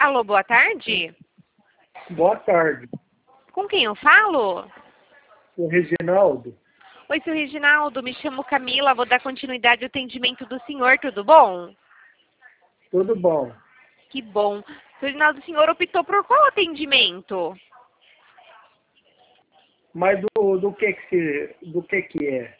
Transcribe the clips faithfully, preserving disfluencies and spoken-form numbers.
Alô, boa tarde. Boa tarde. Com quem eu falo? O Reginaldo. Oi, seu Reginaldo, me chamo Camila, vou dar continuidade ao atendimento do senhor, tudo bom? Tudo bom. Que bom. Seu Reginaldo, o senhor optou por qual atendimento? Mas do, do que que se, do que que é?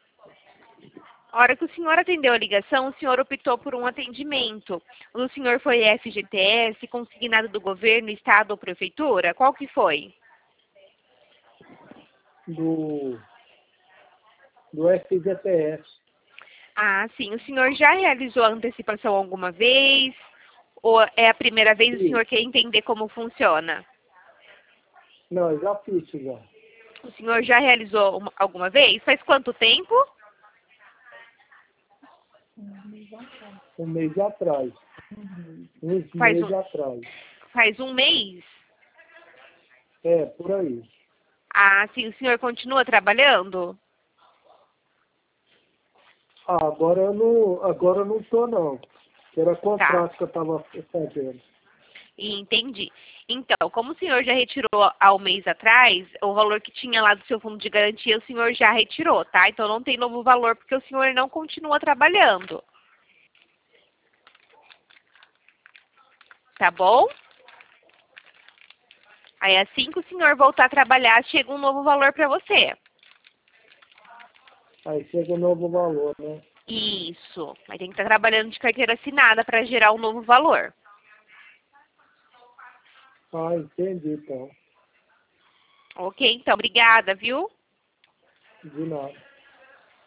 A hora que o senhor atendeu a ligação, o senhor optou por um atendimento. O senhor foi F G T S, consignado do governo, estado ou prefeitura? Qual que foi? Do, do F G T S. Ah, sim. O senhor já realizou a antecipação alguma vez? Ou é a primeira vez o Sim. senhor quer entender como funciona? Não, eu já fiz isso já. O senhor já realizou uma- alguma vez? Faz quanto tempo? Um mês atrás. Uns Faz meses um, atrás. faz um mês? É, por aí. Ah, sim. O senhor continua trabalhando? Ah, agora eu não, agora eu não tô não. Era Tá. contrato que eu tava fazendo. Entendi. Então, como o senhor já retirou há um mês atrás, o valor que tinha lá do seu fundo de garantia, o senhor já retirou, tá? Então não tem novo valor porque o senhor não continua trabalhando. Tá bom? Aí assim que o senhor voltar a trabalhar, chega um novo valor para você. Aí chega o novo valor, né? Isso. Mas tem que estar trabalhando de carteira assinada para gerar um novo valor. Ah, entendi então. Ok? Então, obrigada, viu? De nada.